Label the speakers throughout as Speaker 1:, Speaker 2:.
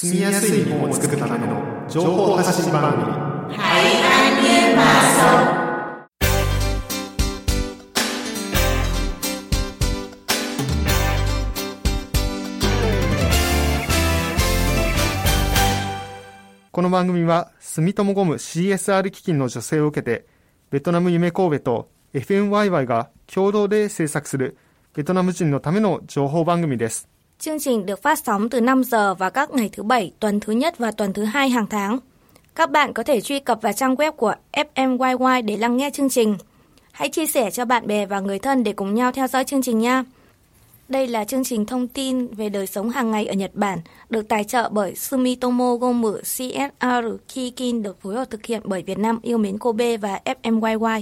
Speaker 1: 住みやすい日本を作るための情報発信番組。
Speaker 2: 海岸見馬そう。
Speaker 1: この番組は住友ゴム CSR 基金の助成を受けてベトナム夢神戸と FMYY が共同で制作するベトナム人のための情報番組です。
Speaker 3: Chương trình được phát sóng từ 5 giờ vào các ngày thứ Bảy, tuần thứ Nhất và tuần thứ Hai hàng tháng. Các bạn có thể truy cập vào trang web của FMYY để lắng nghe chương trình. Hãy chia sẻ cho bạn bè và người thân để cùng nhau theo dõi chương trình nha. Đây là chương trình thông tin về đời sống hàng ngày ở Nhật Bản, được tài trợ bởi Sumitomo Gomu CSR Kikin, được phối hợp thực hiện bởi Việt Nam yêu mến Kobe và FMYY.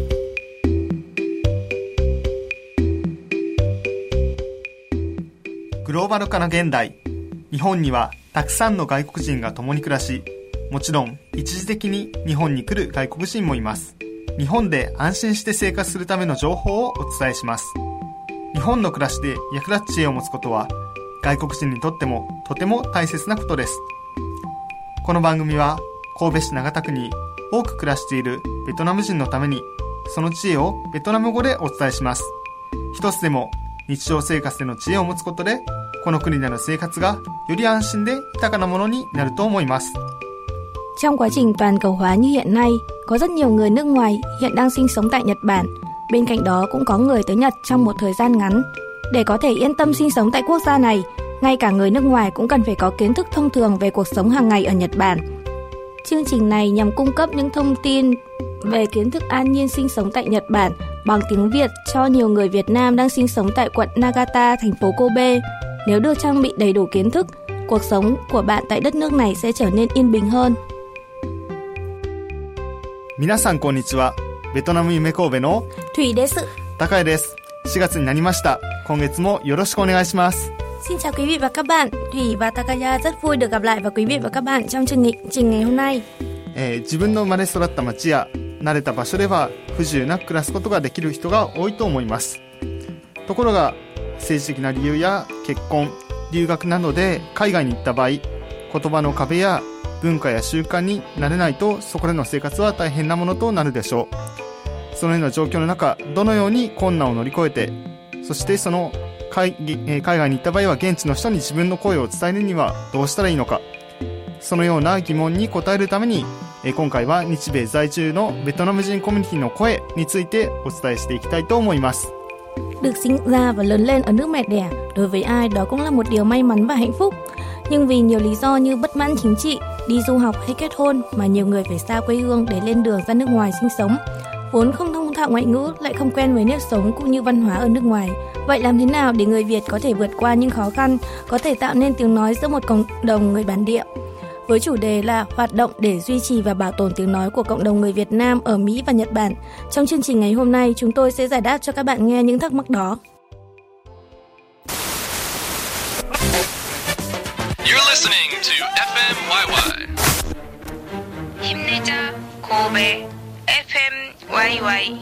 Speaker 1: グローバル化の現代、日本にはたくさんの外国人が共に暮らし、もちろん一時的に日本に来る外国人もいます。日本で安心して生活するための情報をお伝えします。日本の暮らしで役立つ知恵を持つことは外国人にとってもとても大切なことです。この番組は神戸市長田区に多く暮らしているベトナム人のためにその知恵をベトナム語でお伝えします。一つでも日常生活での知恵を持つことでこの国での生活がより安心で豊かなものになると思います。
Speaker 3: Trong quá trình toàn cầu hóa như hiện nay, có rất nhiều người nước ngoài hiện đang sinh sống tại Nhật Bản. Bên cạnh đó cũng có người tới Nhật trong một thời gian ngắn. Để có thể yên tâm sinh sống tại quốc gia này, ngay cả người nước ngoài cũng cần phải có kiến thức thông thường về cuộc sống hàng ngày ở Nhật Bản. Chương trình này nhằm cung cấp những thông tin về kiến thức an nhiên sinh sống tại Nhật Bản bằng tiếng Việt cho nhiều người Việt Nam đang sinh sống tại quận Nagata, thành phố Kobe. Nếu được trang bị đầy đủ kiến thức, cuộc sống của bạn tại đất nước này sẽ trở nên yên bình hơn.
Speaker 1: 皆さんこんにちは。ベトナム夢神戸の
Speaker 3: Thủyです。
Speaker 1: 高谷です。4月になりました。今月もよろしくお願いします。
Speaker 3: Xin chào quý vị và các bạn. Thủy và Takaya rất vui được gặp lại với quý vị và các bạn trong chương trình ngày hôm nay.
Speaker 1: 自分の生まれ育った町や慣れた場所では不自由なく暮らすことができる人が多いと思います。ところが政治的な理由や結婚、留学などで海外に行った場合、言葉の壁や文化や習慣に慣れないとそこでの生活は大変なものとなるでしょう。そのような状況の中、どのように困難を乗り越えて、そしてその海外に行った場合は現地の人に自分の声を伝えるにはどうしたらいいのか、そのような疑問に答えるために今回は日米在住のベトナム人コミュニティの声についてお伝えしていきたいと思います。
Speaker 3: Được sinh ra và lớn lên ở nước mẹ đẻ, đối với ai đó cũng là một điều may mắn và hạnh phúc. Nhưng vì nhiều lý do như bất mãn chính trị, đi du học hay kết hôn mà nhiều người phải xa quê hương để lên đường ra nước ngoài sinh sống. Vốn không thông thạo ngoại ngữ, lại không quen với nếp sống cũng như văn hóa ở nước ngoài. Vậy làm thế nào để người Việt có thể vượt qua những khó khăn, có thể tạo nên tiếng nói giữa một cộng đồng người bản địa? Với chủ đề là hoạt động để duy trì và bảo tồn tiếng nói của cộng đồng người Việt Nam ở Mỹ và Nhật Bản. Trong chương trình ngày hôm nay, chúng tôi sẽ giải đáp cho các bạn nghe những thắc mắc đó.
Speaker 4: You're listening to FMYY.
Speaker 2: 힘내자 Kobe FMYY.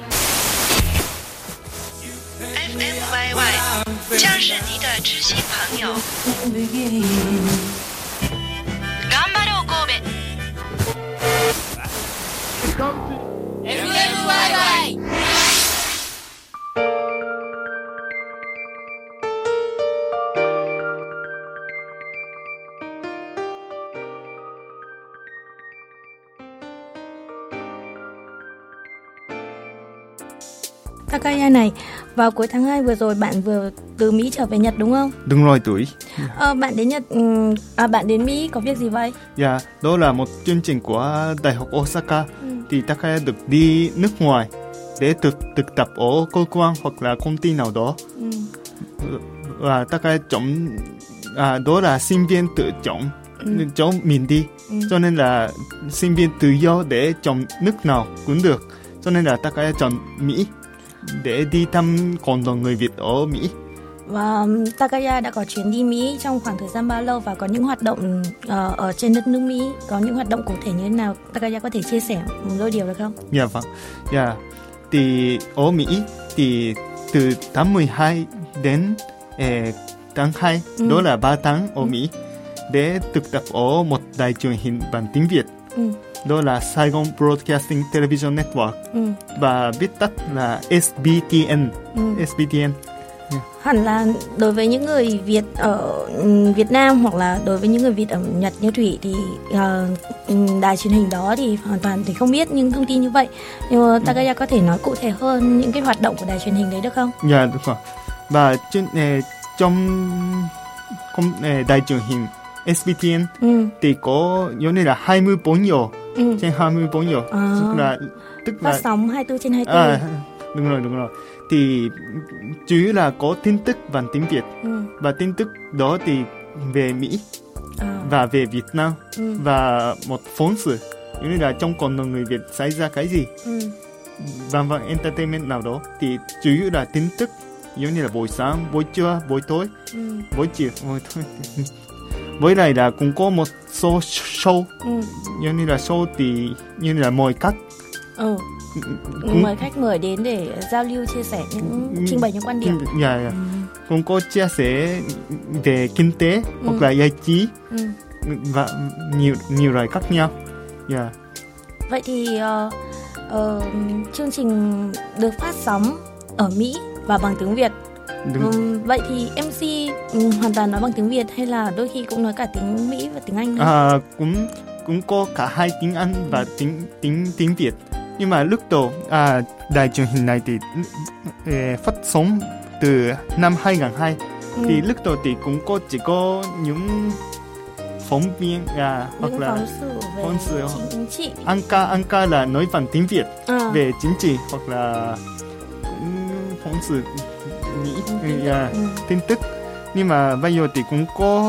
Speaker 2: FMYY 将是你的知心朋友。頑張ろう神戸。FMYY。
Speaker 3: Takaya này, vào cuối tháng 2 vừa rồi bạn vừa từ Mỹ trở về Nhật đúng không?
Speaker 1: Đúng rồi tuổi.
Speaker 3: Bạn đến Nhật, bạn đến Mỹ có việc gì vậy?
Speaker 1: Dạ, đó là một chương trình của Đại học Osaka. Thì Takaya được đi nước ngoài để thực tập ở cơ quan hoặc là công ty nào đó. Và Takaya chọn, đó là sinh viên tự chọn chỗ mình đi. Cho nên là sinh viên tự do để chọn nước nào cũng được. Cho nên là Takaya chọn Mỹ để đi thăm cộng đồng người Việt ở Mỹ.
Speaker 3: Và Takaya đã có chuyến đi Mỹ trong khoảng thời gian bao lâu và có những hoạt động ở trên đất nước Mỹ, có những hoạt động cụ thể như thế nào? Takaya có thể chia sẻ một đôi điều được không?
Speaker 1: Dạ vâng. Dạ. Thì ở Mỹ thì từ tháng 12 đến tháng 2, đó là 3 tháng ở Mỹ. để thực tập ở một đài truyền hình bằng tiếng Việt. Đó là Sài Gòn Broadcasting Television Network, và viết tắt là SBTN. SBTN.
Speaker 3: Hẳn là đối với những người Việt ở Việt Nam hoặc là đối với những người Việt ở Nhật như Thủy thì đài truyền hình đó thì hoàn toàn thì không biết những thông tin như vậy. Nhưng mà Takaya có thể nói cụ thể hơn những cái hoạt động của đài truyền hình đấy được không?
Speaker 1: Dạ, đúng rồi. Và trong đài truyền hình SBTN thì có giống như là 24 giờ trên 24 giờ, tức là
Speaker 3: phát sóng 24/24.
Speaker 1: Đúng rồi. Thì chủ yếu là có tin tức bằng tiếng Việt, và tin tức đó thì về Mỹ và về Việt Nam, và một phóng sự giống như là trong cộng đồng người Việt xảy ra cái gì, và entertainment nào đó, thì chủ yếu là tin tức giống như là buổi sáng, buổi trưa, buổi tối, buổi chiều, với lại là cũng có một số show, giống như là show thì như là mời khách,
Speaker 3: mời khách mời đến để giao lưu, chia sẻ những trình bày những quan điểm.
Speaker 1: Cũng có chia sẻ về kinh tế hoặc là giải trí, và nhiều loại khác nhau.
Speaker 3: Vậy thì chương trình được phát sóng ở Mỹ và bằng tiếng Việt. Vậy thì MC hoàn toàn nói bằng tiếng Việt hay là đôi khi cũng nói cả tiếng Mỹ và tiếng Anh nữa?
Speaker 1: Cũng có cả hai tiếng Anh và tiếng Việt. Nhưng mà lúc đầu đài truyền hình này thì phát sóng từ năm 2002. Thì lúc đầu thì cũng chỉ có những phóng viên hoặc là
Speaker 3: phóng sự về chính trị.
Speaker 1: Anka là nói bằng tiếng Việt về chính trị, hoặc là phóng sự Mỹ, tin tức. Nhưng mà bây giờ thì cũng có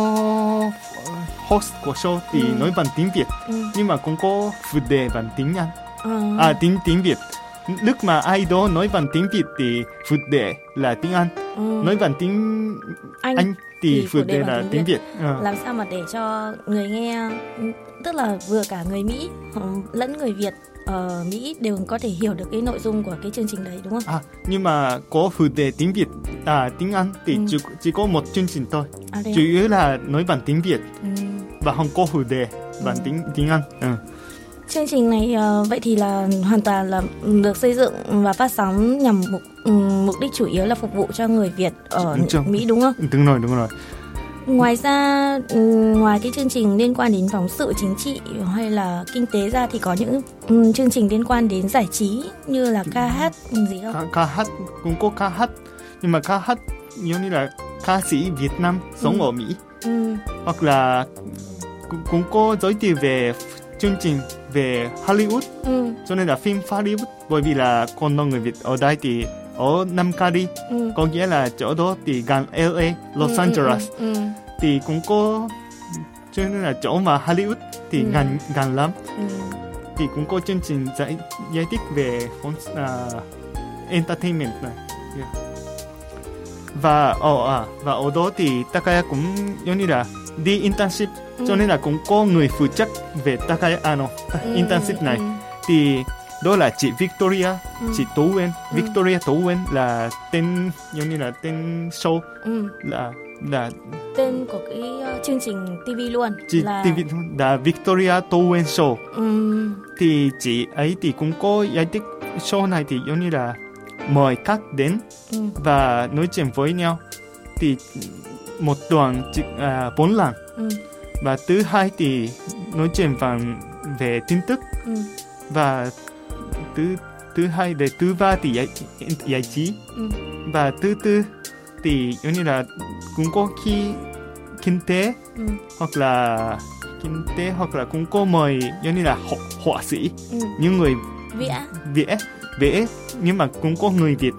Speaker 1: host của show thì nói bằng tiếng Việt, nhưng mà cũng có phụ đề bằng tiếng Anh, tiếng Việt. Lúc mà ai đó nói bằng tiếng Việt thì phụ đề là tiếng Anh, nói bằng tiếng Anh thì phụ đề là tiếng Việt.
Speaker 3: Làm sao mà để cho người nghe, tức là vừa cả người Mỹ lẫn người Việt ở Mỹ đều có thể hiểu được cái nội dung của cái chương trình đấy, đúng không? Nhưng
Speaker 1: mà có phụ đề tiếng Việt, tiếng Anh thì chỉ có một chương trình thôi. Chủ yếu là nói bằng tiếng Việt và không có phụ đề bằng tiếng Anh.
Speaker 3: Chương trình này vậy thì là hoàn toàn là được xây dựng và phát sóng nhằm mục đích chủ yếu là phục vụ cho người Việt ở Mỹ, đúng không?
Speaker 1: Đúng rồi.
Speaker 3: Ngoài ra, ngoài cái chương trình liên quan đến phóng sự chính trị hay là kinh tế ra thì có những chương trình liên quan đến giải trí như là ca hát gì không?
Speaker 1: Ca hát cũng có ca hát, nhưng mà ca hát giống như là ca sĩ Việt Nam sống ở Mỹ, hoặc là cũng có giới thiệu về chương trình về Hollywood, cho nên là phim Hollywood, bởi vì là cộng đồng người Việt ở đây thì ở Nam Cali, có nghĩa là chỗ đó thì gần LA, Los Angeles, thì cũng có, cho nên là chỗ mà Hollywood thì gần lắm, thì cũng có chương trình giải thích về entertainment này. Và ở đó thì Takaya cũng giống như là đi internship, cho nên là cũng có người phụ trách về Takaya internship này. Thì đó là chị Victoria, chị Tố Uyên. Victoria Tố Uyên là tên giống như là tên show, là
Speaker 3: tên của cái chương trình TV luôn, là
Speaker 1: TV là Victoria Tố Uyên Show. Thì chị ấy thì cũng có giải thích show này thì giống như là mời khách đến và nói chuyện với nhau. Thì một tuần 4 lần. Và thứ hai thì nói chuyện về tin tức. Và thứ hai để thứ ba thì giải trí. Và thứ tư thì giống như là cũng có khi kinh tế, hoặc là cũng có mời giống như là họa sĩ, những người vẽ, nhưng mà cũng có người Việt.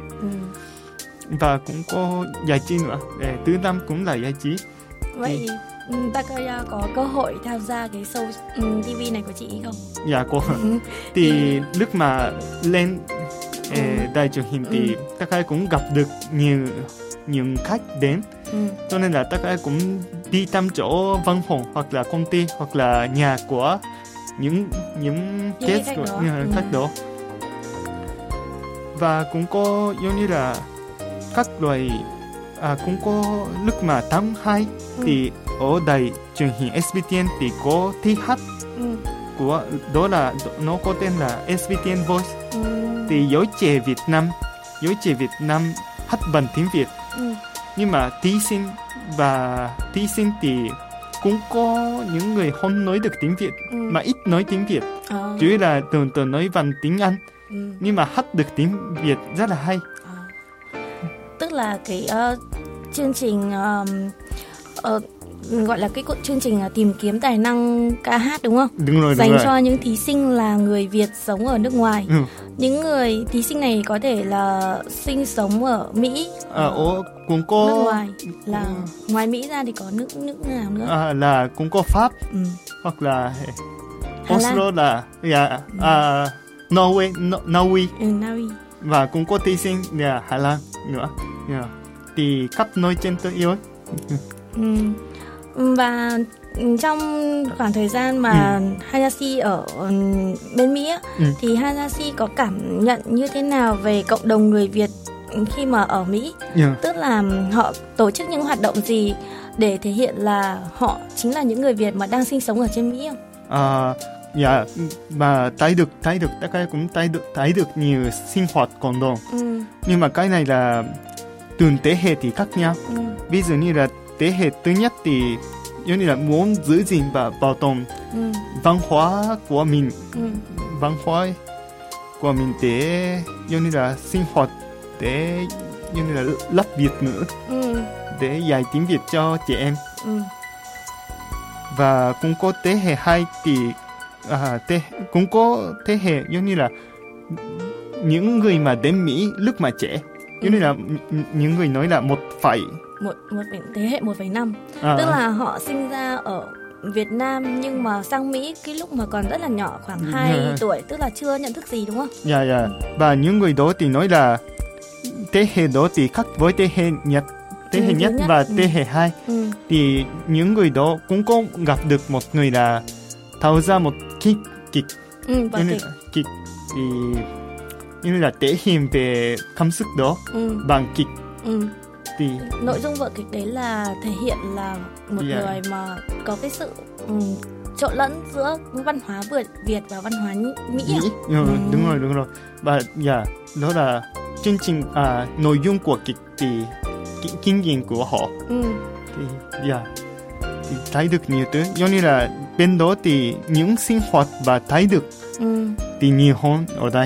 Speaker 1: Và cũng có giải trí nữa. Thứ năm cũng là giải trí.
Speaker 3: Vậy Takaya có cơ hội tham gia cái show TV này của chị không?
Speaker 1: Dạ có. Thì lúc mà lên đài truyền hình thì Takaya cũng gặp được nhiều khách đến, cho nên là Takaya cũng đi thăm chỗ văn phòng hoặc là công ty hoặc là nhà của những guest của khách đó. Và cũng có giống như là các loại cũng có lúc mà tháng 2 thì ở đài truyền hình SBTN thì có thi hát của đó là nó có tên là SBTN Voice. Thì giới trẻ Việt Nam hát bằng tiếng Việt. Nhưng mà thí sinh thì cũng có những người không nói được tiếng Việt mà ít nói tiếng Việt. Chủ yếu là thường nói bằng tiếng Anh. Nhưng mà hát được tiếng Việt rất là hay.
Speaker 3: Tức là cái chương trình gọi là cái chương trình tìm kiếm tài năng ca hát đúng không?
Speaker 1: Đúng rồi.
Speaker 3: Dành cho những thí sinh là người Việt sống ở nước ngoài. Những người thí sinh này có thể là sinh sống ở Mỹ,
Speaker 1: cũng có
Speaker 3: nước ngoài, là ngoài Mỹ ra thì có nước nào nữa?
Speaker 1: Là cũng có Pháp, hoặc là Oslo là Norway. Và cũng có thí sinh là Hà Lan nữa. Thì khắp nơi trên thế giới.
Speaker 3: Và trong khoảng thời gian mà Hayashi ở bên Mỹ thì Hayashi có cảm nhận như thế nào về cộng đồng người Việt khi mà ở Mỹ? Tức là họ tổ chức những hoạt động gì để thể hiện là họ chính là những người Việt mà đang sinh sống ở trên Mỹ không?
Speaker 1: Mà thấy được tất cả cũng thấy được nhiều sinh hoạt cộng đồng. Nhưng mà cái này là từng thế hệ thì khác nhau. Ví dụ như là thế hệ thứ nhất thì giống như là muốn giữ gìn và bảo tồn văn hóa của mình, để giống như là sinh hoạt, để giống như là lớp Việt ngữ, để dạy tiếng Việt cho trẻ em. Và cũng có thế hệ 2 thì cũng có thế hệ giống như là những người mà đến Mỹ lúc mà trẻ, giống như là những người nói là
Speaker 3: thế hệ 1,5. Tức là họ sinh ra ở Việt Nam nhưng mà sang Mỹ cái lúc mà còn rất là nhỏ, khoảng 2 tuổi, tức là chưa nhận thức gì đúng không?
Speaker 1: Và những người đó thì nói là thế hệ đó thì khác với thế hệ nhất và thế hệ 2. Thì những người đó cũng có gặp được một người là thao ra một kịch thì như là thể hiện về cảm xúc đó bằng kịch. Thì
Speaker 3: nội dung vở kịch đấy là thể hiện là một người mà có cái sự trộn lẫn giữa văn hóa Việt và văn hóa Mỹ.
Speaker 1: Đúng rồi. Và đó là chương trình nội dung của kịch thì kinh nghiệm của họ. Thì thấy được nhiều thứ, giống như là bên đó thì những sinh hoạt và thấy được thì nhiều hơn ở đây.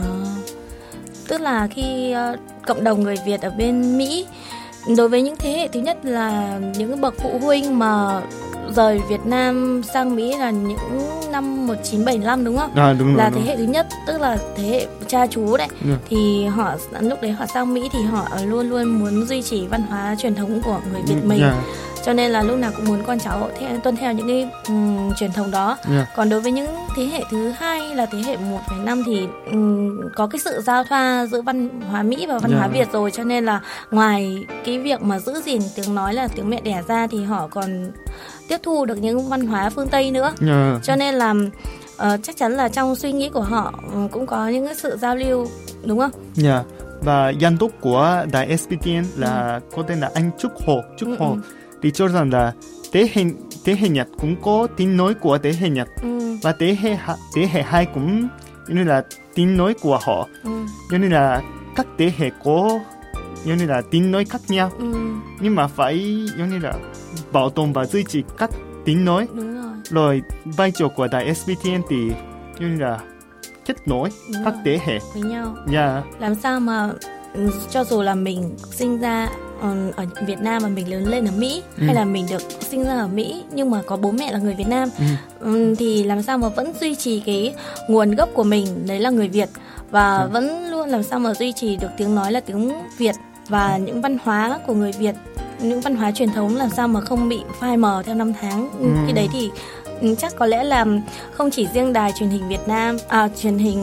Speaker 3: Tức là khi cộng đồng người Việt ở bên Mỹ, đối với những thế hệ thứ nhất là những bậc phụ huynh mà rời Việt Nam sang Mỹ là những năm 1975 đúng không?
Speaker 1: Đúng
Speaker 3: là
Speaker 1: rồi,
Speaker 3: thế hệ thứ nhất, tức là thế hệ cha chú đấy. Thì họ lúc đấy họ sang Mỹ thì họ luôn luôn muốn duy trì văn hóa truyền thống của người Việt mình. Cho nên là lúc nào cũng muốn con cháu tuân theo những cái truyền thống đó. Còn đối với những thế hệ thứ hai là thế hệ 1,5 thì có cái sự giao thoa giữa văn hóa Mỹ và văn hóa Việt rồi. Cho nên là ngoài cái việc mà giữ gìn tiếng nói là tiếng mẹ đẻ ra thì họ còn tiếp thu được những văn hóa phương Tây nữa. Cho nên là chắc chắn là trong suy nghĩ của họ cũng có những cái sự giao lưu, đúng không?
Speaker 1: Và giám đốc của đài SBTN là có tên là anh Trúc Hồ. Thì cho rằng là thế hệ Nhật cũng có tiếng nói của thế hệ Nhật, và thế hệ 2 cũng như là tiếng nói của họ, như là các thế hệ có như là tiếng nói khác nhau, nhưng mà phải như là bảo tồn và duy trì các tiếng nói. Rồi vai trò của đài SBTN thì như là kết nối các thế hệ
Speaker 3: với nhau. Làm sao mà cho dù là mình sinh ra ở Việt Nam mà mình lớn lên ở Mỹ, hay là mình được sinh ra ở Mỹ nhưng mà có bố mẹ là người Việt Nam, thì làm sao mà vẫn duy trì cái nguồn gốc của mình, đấy là người Việt, và vẫn luôn làm sao mà duy trì được tiếng nói là tiếng Việt và những văn hóa của người Việt, những văn hóa truyền thống làm sao mà không bị phai mờ theo năm tháng. Cái đấy thì chắc có lẽ là không chỉ riêng đài truyền hình Việt Nam, truyền hình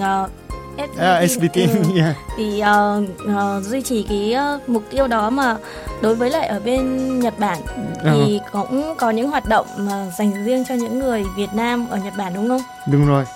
Speaker 3: SBTN thì duy trì cái mục tiêu đó, mà đối với lại ở bên Nhật Bản thì cũng có những hoạt động mà dành riêng cho những người Việt Nam ở Nhật Bản, đúng không?
Speaker 1: Đúng rồi.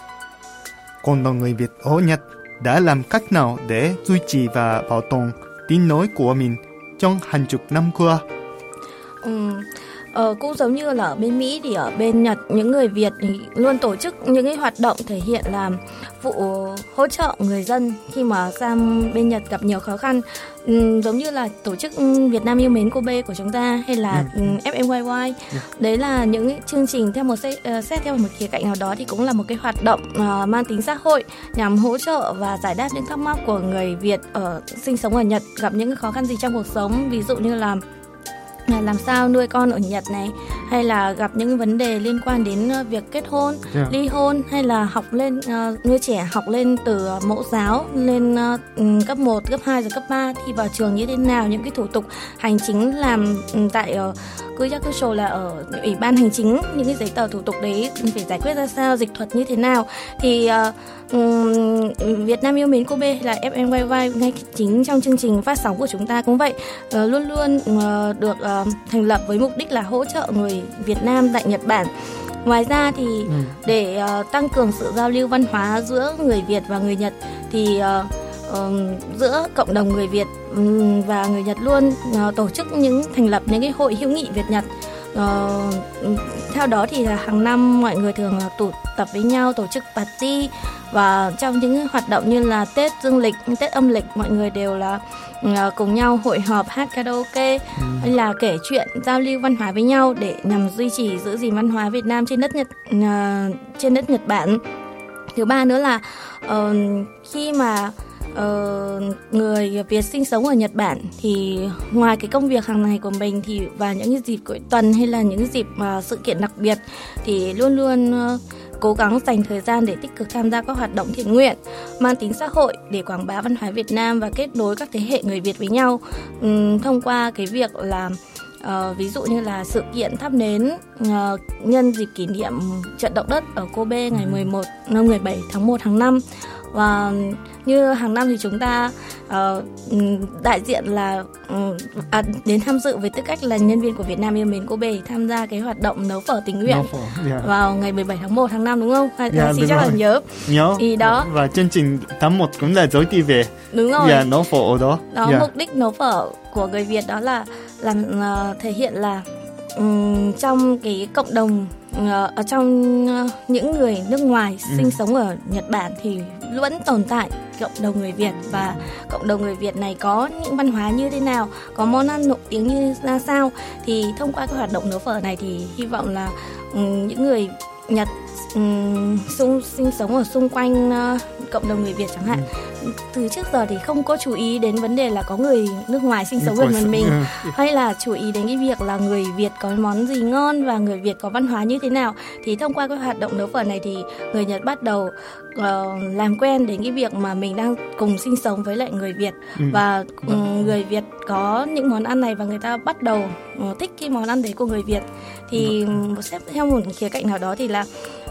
Speaker 1: Cộng đồng người Việt ở Nhật đã làm cách nào để duy trì và bảo tồn tiếng nói của mình trong hàng chục năm qua?
Speaker 3: Cũng giống như là ở bên Mỹ thì ở bên Nhật, những người Việt thì luôn tổ chức những cái hoạt động thể hiện là vụ hỗ trợ người dân khi mà sang bên Nhật gặp nhiều khó khăn. Giống như là tổ chức Việt Nam yêu mến Kobe của chúng ta, hay là FMYY. Đấy là những chương trình theo một xét theo một khía cạnh nào đó thì cũng là một cái hoạt động mang tính xã hội nhằm hỗ trợ và giải đáp những thắc mắc của người Việt sinh sống ở Nhật gặp những khó khăn gì trong cuộc sống, ví dụ như là làm sao nuôi con ở Nhật này, hay là gặp những vấn đề liên quan đến việc kết hôn, ly hôn, hay là học lên nuôi trẻ học lên từ mẫu giáo lên cấp 1, cấp 2 rồi cấp 3 thi vào trường như thế nào, những cái thủ tục hành chính làm tại Kuyakusho là ở ủy ban hành chính, những cái giấy tờ thủ tục đấy phải giải quyết ra sao, dịch thuật như thế nào. Thì Việt Nam yêu mến Kobe hay là FMYY ngay chính trong chương trình phát sóng của chúng ta cũng vậy, luôn luôn được thành lập với mục đích là hỗ trợ người Việt Nam tại Nhật Bản. Ngoài ra thì để tăng cường sự giao lưu văn hóa giữa người Việt và người Nhật thì giữa cộng đồng người Việt và người Nhật luôn tổ chức thành lập những cái hội hữu nghị Việt Nhật. Theo đó thì là hàng năm mọi người thường tụ tập với nhau tổ chức party, và trong những hoạt động như là Tết dương lịch, Tết âm lịch, mọi người đều là cùng nhau hội họp hát karaoke, hay là kể chuyện, giao lưu văn hóa với nhau để nhằm duy trì giữ gìn văn hóa Việt Nam trên đất Nhật Bản. Thứ ba nữa là khi mà người Việt sinh sống ở Nhật Bản thì ngoài cái công việc hàng ngày của mình thì vào những cái dịp cuối tuần hay là những dịp sự kiện đặc biệt thì luôn luôn cố gắng dành thời gian để tích cực tham gia các hoạt động thiện nguyện mang tính xã hội để quảng bá văn hóa Việt Nam và kết nối các thế hệ người Việt với nhau thông qua cái việc là ví dụ như là sự kiện thắp nến nhân dịp kỷ niệm trận động đất ở Kobe ngày 17 tháng 1 hàng năm. Và như hàng năm thì chúng ta đại diện là đến tham dự với tư cách là nhân viên của Việt Nam yêu mến Kobe tham gia cái hoạt động nấu phở tình nguyện vào ngày 17 tháng 1 hàng năm, đúng không? Chị chắc là nhớ. Thì đó.
Speaker 1: Và chương trình tháng 1 cũng là giới đi về.
Speaker 3: Đúng rồi.
Speaker 1: Nấu phở ở đó.
Speaker 3: Mục đích nấu phở của người Việt đó là làm thể hiện là trong cái cộng đồng ở trong những người nước ngoài sinh sống ở Nhật Bản thì vẫn tồn tại cộng đồng người Việt, và cộng đồng người Việt này có những văn hóa như thế nào, có món ăn nổi tiếng như ra sao. Thì thông qua cái hoạt động nấu phở này thì hy vọng là những người Nhật sinh sống ở xung quanh cộng đồng người Việt chẳng hạn, từ trước giờ thì không có chú ý đến vấn đề là có người nước ngoài sinh sống gần mình, hay là chú ý đến cái việc là người Việt có món gì ngon và người Việt có văn hóa như thế nào. Thì thông qua cái hoạt động nấu phở này thì người Nhật bắt đầu làm quen đến cái việc mà mình đang cùng sinh sống với lại người Việt, và người Việt có những món ăn này và người ta bắt đầu thích cái món ăn đấy của người Việt. Thì xét theo một khía cạnh nào đó thì là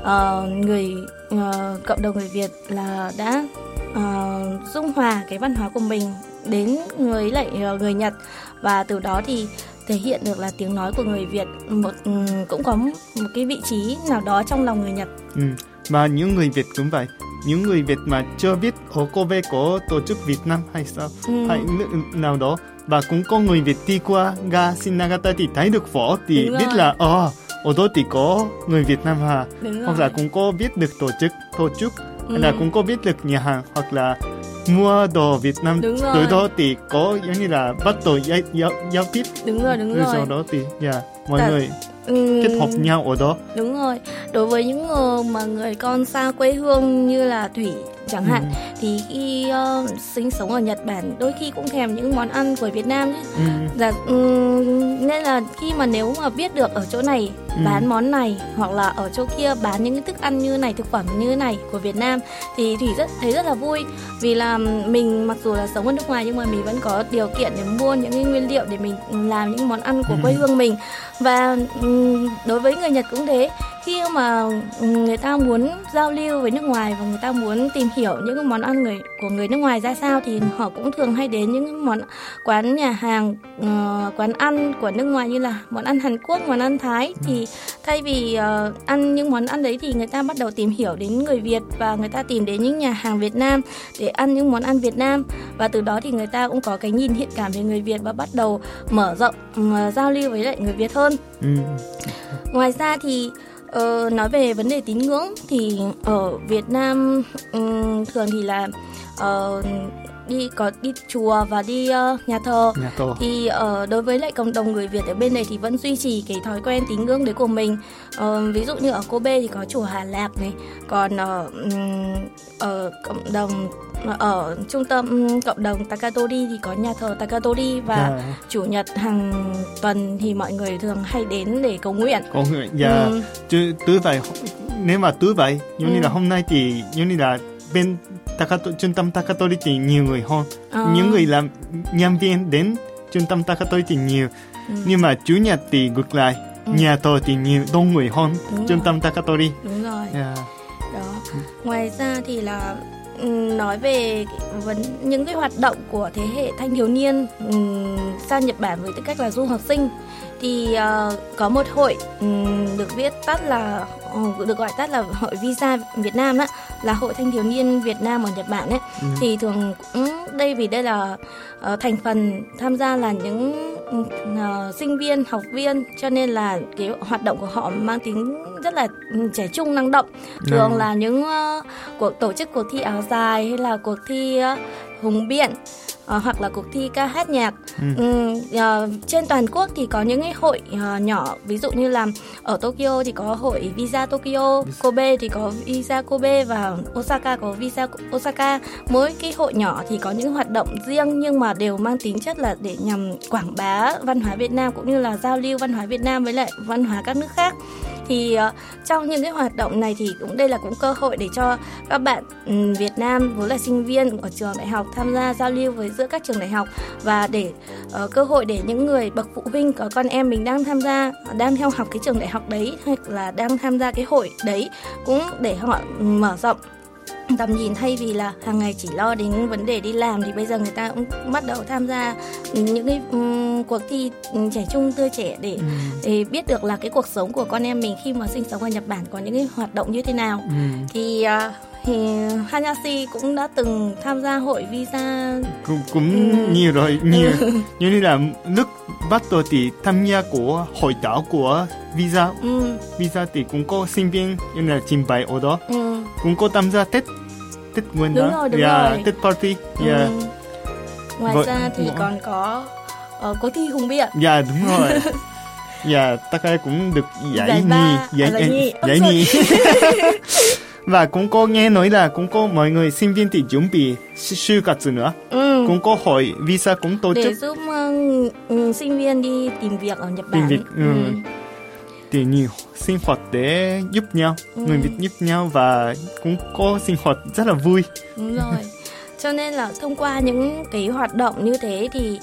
Speaker 3: cộng đồng người Việt là đã dung hòa cái văn hóa của mình đến với lại người Nhật, và từ đó thì thể hiện được là tiếng nói của người Việt cũng có một cái vị trí nào đó trong lòng người Nhật.
Speaker 1: Và những người Việt cũng vậy, những người Việt mà chưa biết ở Kobe có tổ chức Việt Nam hay sao hay nào đó, và cũng có người Việt đi qua ga Shinagata thì thấy được phở thì biết là ở đó thì có người Việt Nam à, hoặc là cũng có biết được tổ chức hay là cũng có biết được nhà hàng hoặc là mua đồ Việt Nam. Từ đó thì có giống như là bắt đầu giao tiếp.
Speaker 3: Đúng rồi.
Speaker 1: Sau đó thì mọi người kết hợp nhau ở đó.
Speaker 3: Đúng rồi. Đối với những người mà người con xa quê hương như là Thủy chẳng hạn, thì khi sinh sống ở Nhật Bản đôi khi cũng thèm những món ăn của Việt Nam chứ. Nên là khi mà nếu mà biết được ở chỗ này bán món này, hoặc là ở chỗ kia bán những cái thức ăn như này, thực phẩm như này của Việt Nam, thì Thủy thấy rất là vui, vì là mình mặc dù là sống ở nước ngoài nhưng mà mình vẫn có điều kiện để mua những cái nguyên liệu để mình làm những món ăn của quê hương mình. Và đối với người Nhật cũng thế, khi mà người ta muốn giao lưu với nước ngoài và người ta muốn tìm hiểu những cái món ăn của người nước ngoài ra sao thì họ cũng thường hay đến những món quán nhà hàng, quán ăn của nước ngoài như là món ăn Hàn Quốc, món ăn Thái. Thì thay vì ăn những món ăn đấy thì người ta bắt đầu tìm hiểu đến người Việt và người ta tìm đến những nhà hàng Việt Nam để ăn những món ăn Việt Nam, và từ đó thì người ta cũng có cái nhìn thiện cảm về người Việt và bắt đầu mở rộng giao lưu với lại người Việt hơn. Ngoài ra thì nói về vấn đề tín ngưỡng thì ở Việt Nam thường thì là đi chùa và đi nhà thờ. Thì đối với lại cộng đồng người Việt ở bên này thì vẫn duy trì cái thói quen tín ngưỡng đấy của mình. Ví dụ như ở Kobe thì có chùa Hà Lạc này, còn ở cộng đồng ở trung tâm cộng đồng Takatori thì có nhà thờ Takatori, và chủ nhật hàng tuần thì mọi người thường hay đến để cầu nguyện.
Speaker 1: Tối vậy, nếu mà tối vậy giống như là hôm nay thì giống như là bên trung tâm Takatori thì nhiều người hơn, những người làm nhân viên đến trung tâm Takatori thì nhiều, nhưng mà chủ nhật thì ngược lại, nhà thờ thì nhiều đông người hơn trung tâm Takatori.
Speaker 3: Đúng rồi. Đó. Ngoài ra thì là nói về những cái hoạt động của thế hệ thanh thiếu niên sang Nhật Bản với tư cách là du học sinh thì có một hội được gọi tắt là hội Visa Việt Nam đó, là hội thanh thiếu niên Việt Nam ở Nhật Bản ấy. Thì thường vì đây là thành phần tham gia là những sinh viên, học viên, cho nên là cái hoạt động của họ mang tính rất là trẻ trung, năng động. Thường là những tổ chức cuộc thi áo dài hay là cuộc thi hùng biện, hoặc là cuộc thi ca hát nhạc. Trên toàn quốc thì có những cái hội nhỏ, ví dụ như là ở Tokyo thì có hội Visa Tokyo, Kobe thì có Visa Kobe, và Osaka có Visa Osaka. Mỗi cái hội nhỏ thì có những hoạt động riêng nhưng mà đều mang tính chất là để nhằm quảng bá văn hóa Việt Nam cũng như là giao lưu văn hóa Việt Nam với lại văn hóa các nước khác. Thì trong những cái hoạt động này thì đây là cũng cơ hội để cho các bạn Việt Nam vốn là sinh viên ở trường đại học tham gia giao lưu với giữa các trường đại học, và để cơ hội để những người bậc phụ huynh có con em mình đang theo học cái trường đại học đấy hoặc là đang tham gia cái hội đấy, cũng để họ mở rộng tầm nhìn, thay vì là hàng ngày chỉ lo đến vấn đề đi làm thì bây giờ người ta cũng bắt đầu tham gia những cái cuộc thi trẻ trung tươi trẻ để biết được là cái cuộc sống của con em mình khi mà sinh sống ở Nhật Bản có những cái hoạt động như thế nào. Thì Hayashi cũng đã từng tham gia hội Visa
Speaker 1: cũng nhiều rồi, nhiều như là lúc bắt đầu thì tham gia của hội thảo của Visa. Visa thì cũng có sinh viên như là trình bày ở đó, cũng có tham gia Tết Nguyên đó, Tết party.
Speaker 3: Ngoài ra thì còn có cuộc thi hùng biện.
Speaker 1: Đúng rồi. Takai cũng được giải nhì. Và cũng có nghe nói là cũng có mọi người sinh viên thì chuẩn bị Shūkatsu nữa. Cũng có hội Visa cũng tổ chức
Speaker 3: để giúp sinh viên đi tìm việc ở Nhật Bản.
Speaker 1: Thì nhiều sinh hoạt để giúp nhau, người Việt giúp nhau, và cũng có sinh hoạt rất là vui.
Speaker 3: Đúng rồi. Cho nên là thông qua những cái hoạt động như thế thì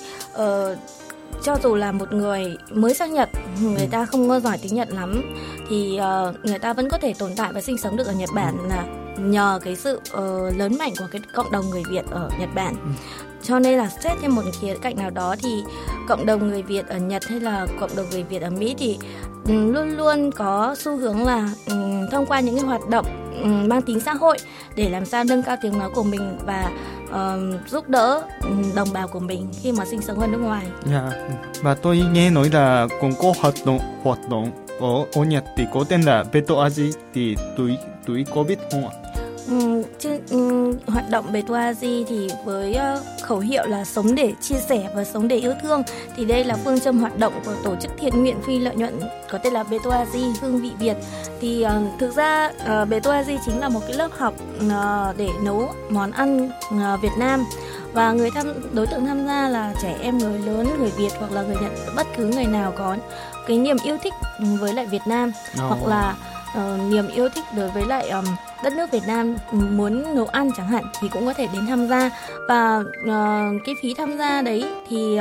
Speaker 3: cho dù là một người mới sang Nhật, người ta không có giỏi tiếng Nhật lắm, thì người ta vẫn có thể tồn tại và sinh sống được ở Nhật Bản là nhờ cái sự lớn mạnh của cái cộng đồng người Việt ở Nhật Bản. Cho nên là xét thêm một khía cạnh nào đó thì cộng đồng người Việt ở Nhật hay là cộng đồng người Việt ở Mỹ thì luôn luôn có xu hướng là thông qua những cái hoạt động mang tính xã hội để làm sao nâng cao tiếng nói của mình và giúp đỡ đồng bào của mình khi mà sinh sống ở nước ngoài.
Speaker 1: Và tôi nghe nói là cũng có hoạt động ở Nhật thì có tên là Betoaji, thì tuổi có biết không ạ?
Speaker 3: Hoạt động Betoaji thì với khẩu hiệu là sống để chia sẻ và sống để yêu thương, thì đây là phương châm hoạt động của tổ chức thiện nguyện phi lợi nhuận có tên là Betoaji hương vị Việt. Thì thực ra Betoaji chính là một cái lớp học để nấu món ăn Việt Nam, và đối tượng tham gia là trẻ em, người lớn, người Việt hoặc là người Nhật, bất cứ người nào có cái niềm yêu thích với lại Việt Nam hoặc là niềm yêu thích đối với lại đất nước Việt Nam muốn nấu ăn chẳng hạn thì cũng có thể đến tham gia. Và cái phí tham gia đấy thì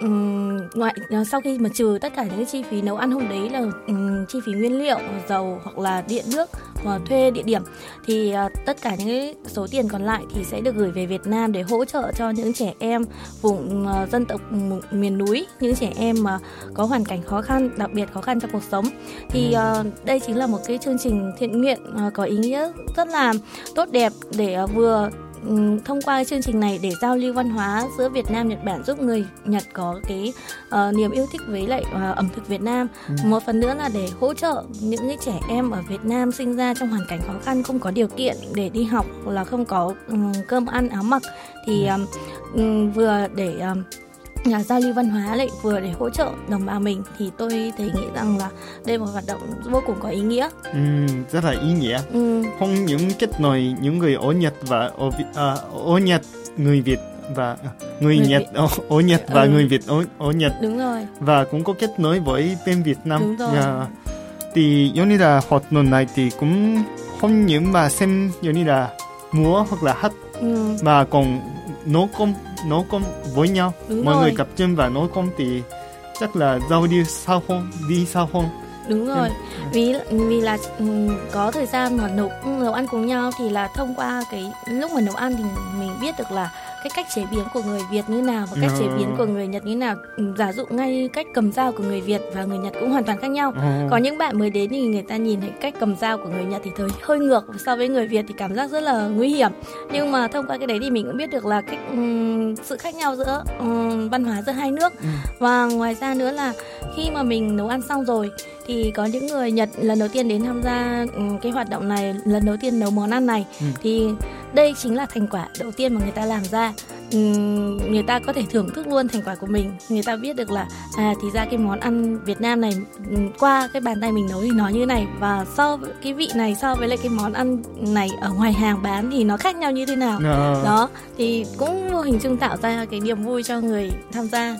Speaker 3: sau khi mà trừ tất cả những cái chi phí nấu ăn hôm đấy là chi phí nguyên liệu, dầu hoặc là điện nước và thuê địa điểm, thì tất cả những cái số tiền còn lại thì sẽ được gửi về Việt Nam để hỗ trợ cho những trẻ em vùng dân tộc miền núi, những trẻ em mà có hoàn cảnh khó khăn, đặc biệt khó khăn trong cuộc sống. Thì đây chính là một cái chương trình thiện nguyện có ý nghĩa rất là tốt đẹp để vừa thông qua cái chương trình này để giao lưu văn hóa giữa Việt Nam Nhật Bản, giúp người Nhật có cái niềm yêu thích với lại ẩm thực Việt Nam. Một phần nữa là để hỗ trợ những cái trẻ em ở Việt Nam sinh ra trong hoàn cảnh khó khăn, không có điều kiện để đi học, là không có cơm ăn áo mặc, thì vừa để giao lưu văn hóa lại vừa để hỗ trợ đồng bào mình, thì tôi thấy nghĩ rằng là đây là một hoạt động vô cùng có ý nghĩa.
Speaker 1: Rất là ý nghĩa. Không những kết nối những người ở Nhật và ở Nhật, người Việt và người Nhật ở Nhật và người Việt ở Nhật.
Speaker 3: Đúng rồi.
Speaker 1: Và cũng có kết nối với bên Việt Nam.
Speaker 3: Đúng rồi.
Speaker 1: Thì giống như là hoạt động này thì cũng không những mà xem giống như là múa hoặc là hát, mà còn nấu cơm với nhau.
Speaker 3: Đúng
Speaker 1: mọi
Speaker 3: rồi.
Speaker 1: người tập trung và nấu cơm thì chắc là giao lưu đi sao không.
Speaker 3: Đúng rồi. Vì là có thời gian mà nấu ăn cùng nhau, thì là thông qua cái lúc mà nấu ăn thì mình biết được là cái cách chế biến của người Việt như nào và cách chế biến của người Nhật như nào. Giả dụ ngay cách cầm dao của người Việt và người Nhật cũng hoàn toàn khác nhau. Có những bạn mới đến thì người ta nhìn thấy cách cầm dao của người Nhật thì thấy hơi ngược so với người Việt, thì cảm giác rất là nguy hiểm. Nhưng mà thông qua cái đấy thì mình cũng biết được là cách sự khác nhau giữa văn hóa giữa hai nước. Và ngoài ra nữa là khi mà mình nấu ăn xong rồi thì có những người Nhật lần đầu tiên đến tham gia cái hoạt động này, lần đầu tiên nấu món ăn này, thì đây chính là thành quả đầu tiên mà người ta làm ra. Người ta có thể thưởng thức luôn thành quả của mình. Người ta biết được là thì ra cái món ăn Việt Nam này qua cái bàn tay mình nấu thì nó như này, và cái vị này so với lại cái món ăn này ở ngoài hàng bán thì nó khác nhau như thế nào. Đó thì cũng vô hình chung tạo ra cái niềm vui cho người tham gia.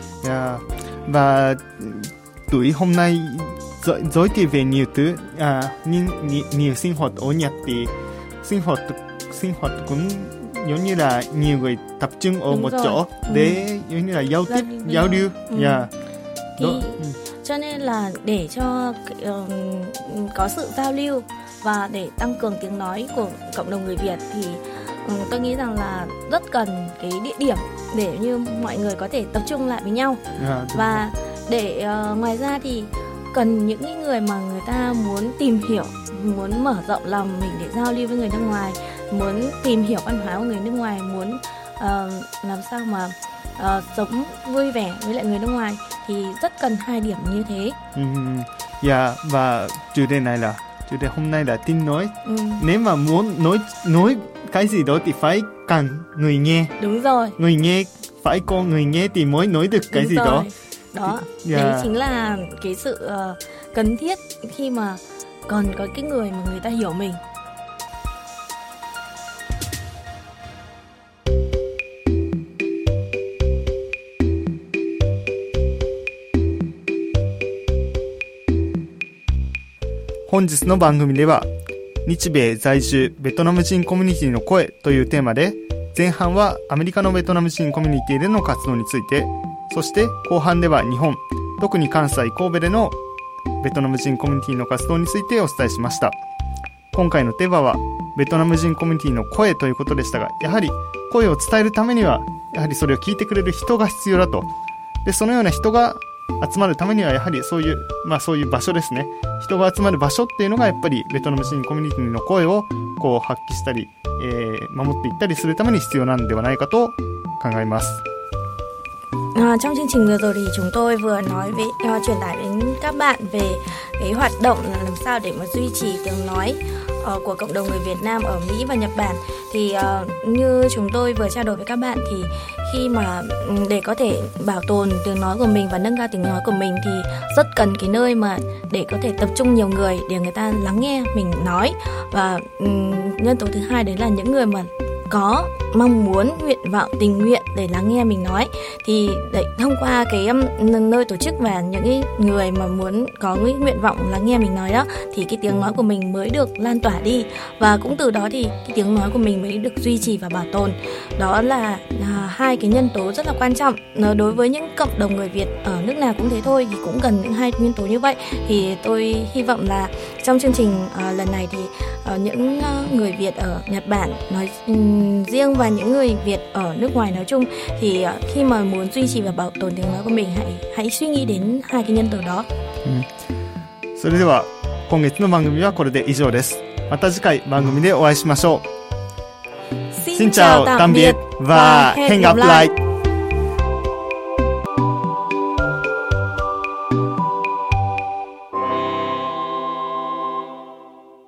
Speaker 1: Và tuổi hôm nay giới thiệu về nhiều thứ, nhiều sinh hoạt ở Nhật thì sinh hoạt cũng giống như là nhiều người tập trung ở một chỗ để giống như là giao lưu.
Speaker 3: Thì cho nên là để cho có sự giao lưu và để tăng cường tiếng nói của cộng đồng người Việt thì tôi nghĩ rằng là rất cần cái địa điểm để như mọi người có thể tập trung lại với nhau. Và để ngoài ra thì cần những người mà người ta muốn tìm hiểu, muốn mở rộng lòng mình để giao lưu với người nước ngoài, muốn tìm hiểu văn hóa của người nước ngoài, muốn làm sao mà sống vui vẻ với lại người nước ngoài, thì rất cần hai điểm như thế.
Speaker 1: Và chủ đề hôm nay là tiếng nói. Nếu mà muốn nói cái gì đó thì phải cần người nghe.
Speaker 3: Đúng rồi.
Speaker 1: Người nghe phải có người nghe thì mới nói được cái gì đó.
Speaker 3: Đó, đấy chính là cái sự cần thiết khi mà còn có cái người mà người ta hiểu mình.
Speaker 1: Hôm nayの番組では日米在住ベトナム人コミュニティの声というテーマで、前半はアメリカのベトナム人コミュニティでの活動について、そして後半では日本、特に関西神戸でのベトナム人コミュニティの活動についてお伝えしました。今回のテーマはベトナム人コミュニティの声ということでしたが、やはり声を伝えるためにはやはりそれを聞いてくれる人が必要だと。でそのような人が集まるためにはやはりそういう場所ですね。人が集まる場所っていうのがやっぱりベトナム人コミュニティの声をこう発揮したり、守っていったりするために必要なんではないかと考えます。
Speaker 3: Trong chương trình vừa rồi thì chúng tôi vừa nói truyền tải đến các bạn về cái hoạt động là làm sao để mà duy trì tiếng nói của cộng đồng người Việt Nam ở Mỹ và Nhật Bản. Thì như chúng tôi vừa trao đổi với các bạn thì khi mà để có thể bảo tồn tiếng nói của mình và nâng cao tiếng nói của mình thì rất cần cái nơi mà để có thể tập trung nhiều người để người ta lắng nghe mình nói. Và nhân tố thứ hai đấy là những người mà có mong muốn, nguyện vọng, tình nguyện để lắng nghe mình nói. Thì đấy, thông qua cái nơi tổ chức và những cái người mà muốn có cái nguyện vọng lắng nghe mình nói đó, thì cái tiếng nói của mình mới được lan tỏa đi, và cũng từ đó thì cái tiếng nói của mình mới được duy trì và bảo tồn. Đó là hai cái nhân tố rất là quan trọng. Đối với những cộng đồng người Việt ở nước nào cũng thế thôi, thì cũng cần những hai nhân tố như vậy. Thì tôi hy vọng là trong chương trình lần này thì những người Việt ở Nhật Bản nói riêng và những người Việt ở nước ngoài nói chung, thì khi mà muốn duy trì và bảo tồn tiếng nói của mình, hãy suy nghĩ đến hai cái nhân tố đó.
Speaker 1: それでは今月の番組はこれで以上です。また次回番組でお会いしましょう。Xin chào, tạm biệt và hẹn gặp lại.